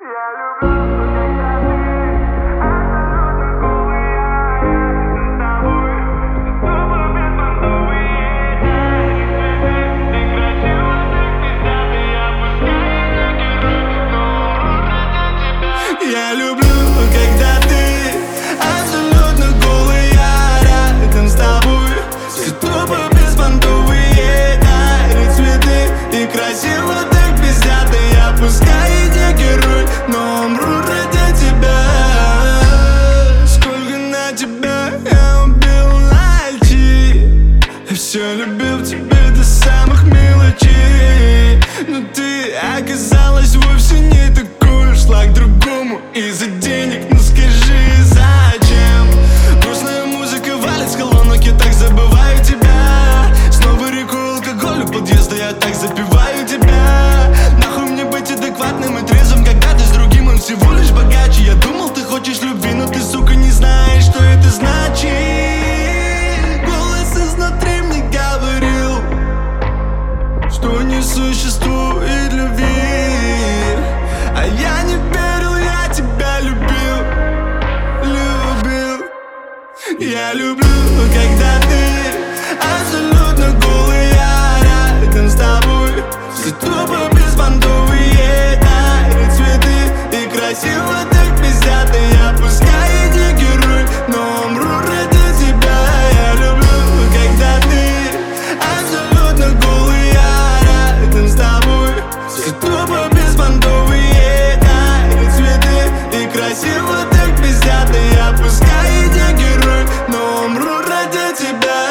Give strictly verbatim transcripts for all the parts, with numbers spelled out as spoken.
Я люблю, когда ты абсолютно голый, я рядом с тобой. Все тупо беспонтовые дарят цветы, и красиво так пиздят, и я пускай и не герой, но умру ради тебя. Сколько на тебя я убил ночи, я все любил тебя до самых мелочей, но ты оказалась вовсе не такой, шла к другому из-за денег, ну скажи, зачем? Грустная музыка валит с колонок, я так забываю тебя. Снова реку алкоголь у подъезда, я так запиваю тебя. Нахуй мне быть адекватным и трезвым, когда ты с другим, он всего лишь богаче. Я думал, ты хочешь любви, но ты, сука, не знаешь, что это значит. Голос изнутри мне говорил, что не существует любви, а я не верил, я тебя любил, любил. Я люблю, когда ты абсолютно голый, я рядом с тобой. Все тупо беспонтовые дарят цветы, и красиво так пиздят, и я пускай и не герой, но умру ради тебя. Я люблю, когда ты абсолютно голый, я рядом с тобой. Все тупо беспонтовые дарят цветы, и красиво так пиздят, и я пускай и не герой, но умру ради тебя.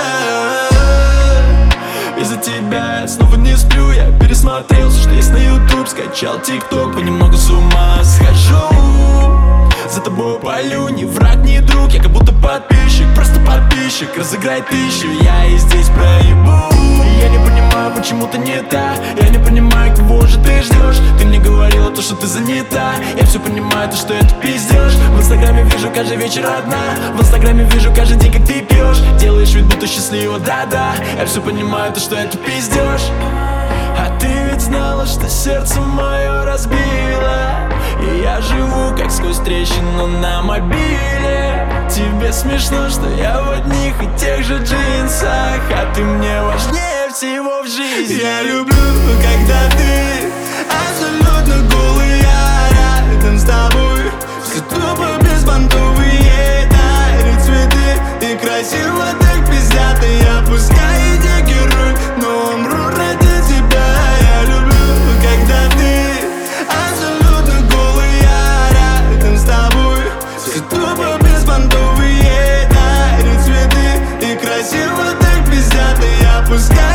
Из-за тебя я снова не сплю, я пересмотрел все, что есть на YouTube, скачал TikTok, понемногу с ума схожу. За тобой полю, ни враг, ни друг, я как будто подписчик, просто подписчик. Разыграй тысячу, я и здесь проебу. Я не понимаю, почему ты не та, я не понимаю, кого же ты ждешь. Ты мне говорила то, что ты занята, я все понимаю, то, что это пиздешь. В инстаграме вижу каждый вечер одна, в инстаграме вижу каждый день, как ты пьешь. Делаешь вид, будто счастлива, да-да, я все понимаю, то, что это пиздешь. А ты ведь знала, что сердце мое разбило, и я живу как сквозь трещину на мобиле. Тебе смешно, что я в одних и тех же джинсах, а ты мне важнее всего в жизни. Я люблю, когда ты абсолютно голый, я рядом с тобой. Все тупо беспонтовые дарят цветы, и красиво так пиздят, и я пускай и не герой, но умру ради тебя. Я люблю, когда ты абсолютно голый, я рядом с тобой. Все тупо беспонтовые дарят цветы, и красиво так пиздят, и я пускай